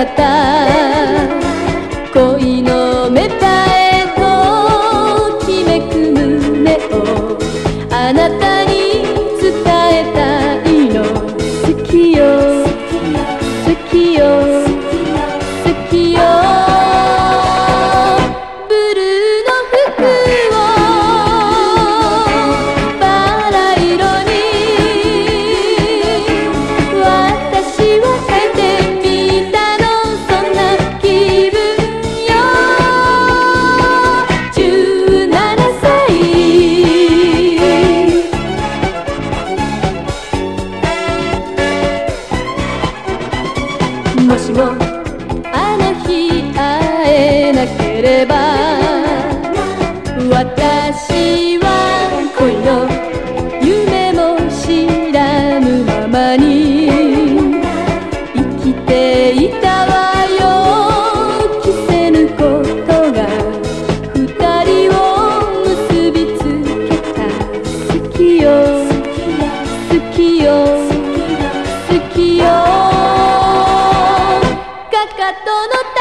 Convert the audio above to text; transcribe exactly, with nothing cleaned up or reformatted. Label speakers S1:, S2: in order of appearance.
S1: た恋の芽生えときめく胸をあなたに伝えたいの。好きよ好きよ好きよ。ブルーの服をバラ色に私は変えてみたの。そんな気分よ。じゅうななさい。もしもあの日会えなければ私は恋の夢も知らぬままに生きていたわよ。着せぬことが二人を結びつけた。好きよ好きよ好きよ。かかとの